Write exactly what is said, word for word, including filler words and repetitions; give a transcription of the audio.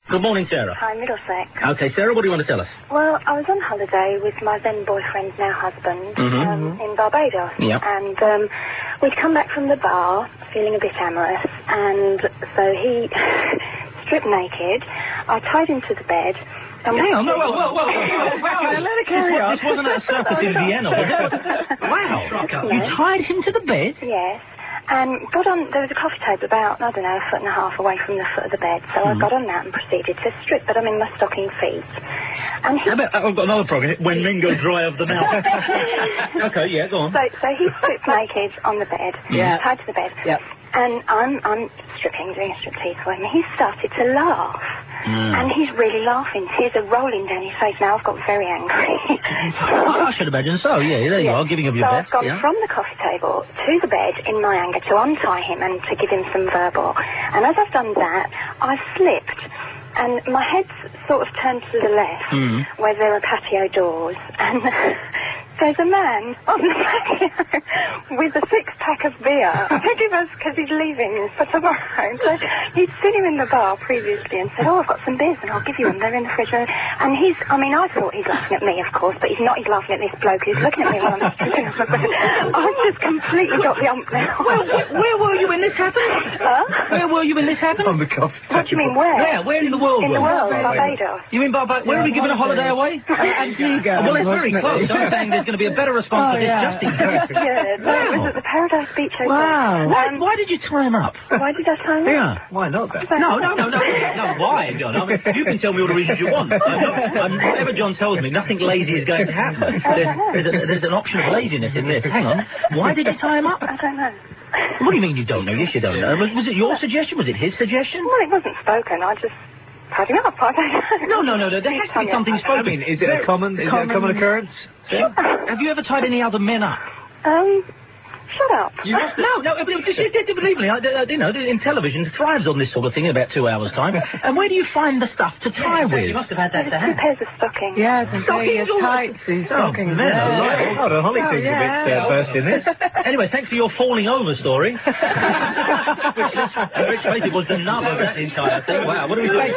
Good morning, Sarah. Hi, Middlesex. Okay, Sarah, what do you want to tell us? Well, I was on holiday with my then boyfriend, now husband, Mm-hmm. um, in Barbados. Yeah. And um, we'd come back from the bar, feeling a bit amorous, and so he stripped naked. I tied him to the bed. Hang on, whoa, whoa, whoa, whoa, whoa, wow, let it carry on. This wasn't at a circus in Vienna, was it? Wow. You tied him to the bed? Yes. And got on, there was a coffee table about, I don't know, a foot and a half away from the foot of the bed, so mm. I got on that and proceeded to strip, but I'm in my stocking feet. And he... About, I've got another problem, when men go dry of the mouth. Okay, yeah, go on. So, so he stripped naked on the bed, yeah. tied to the bed, yeah. and I'm, I'm stripping, doing a striptease for him, and he started to laugh. Mm. And he's really laughing. Tears are rolling down his face now. I've got very angry. I should imagine so, yeah. There you yeah. are, giving of your so best. I've gone yeah. from the coffee table to the bed in my anger to untie him and to give him some verbal. And as I've done that, I've slipped. And my head's sort of turned to the left, mm. where there are patio doors. And there's a man on the patio with a six-pack of beer to give us, because he's leaving for tomorrow. So he'd seen him in the bar previously and said, oh, I've got some beers and I'll give you them. They're in the fridge. And he's, I mean, I thought he's laughing at me, of course, but he's not. He's laughing at this bloke who's looking at me while I'm stripping off my bed. I've just completely got the ump now. Well, where, where were you when this happened? Huh? Where were you when this happened? On the coffee table. What do you mean, where? Where? Where in the world? In the world, Barbados. Barbados. You mean Barbados? Where are we giving a holiday away? Antigua. Well, it's very close. I'm saying there's going to be a better response Oh, to this yeah. just in case. Yeah, no, it was at the Paradise Beach Hotel. Wow. Why, Um, why did you tie him up? Why did I tie him up? Yeah. Why not, then? No, no, no, no, no, why, John? I mean, you can tell me all the reasons you want. I'm not, I'm, whatever John tells me, nothing lazy is going to happen. There's, there's, a, there's an option of laziness in this. Hang on. Why did you tie him up? I don't know. What do you mean you don't know? Yes, you don't know. Was, was it your suggestion? Was it his suggestion? Well, it wasn't spoken. I just tied him up. I don't know. No, no, no, no. There has to be something spoken. I mean, is it a common, is common, it a common occurrence? Sure. Have you ever tied any other men up? Um... Shut up. You must no, no, just, just, believe me, I, I, you know, in television thrives on this sort of thing in about two hours' time. And where do you find the stuff to tie yeah, with? You must have had that There's to two hand. pairs of stockings. Yeah, the Stockings, his tights, his stockings. Oh, man, yeah. alive. Hold on, Holly Oh, seems yeah. a bit uh, burst in this. Anyway, thanks for your falling over story. which, let's, let's face it, was the nub of that entire thing. Wow, what do we do?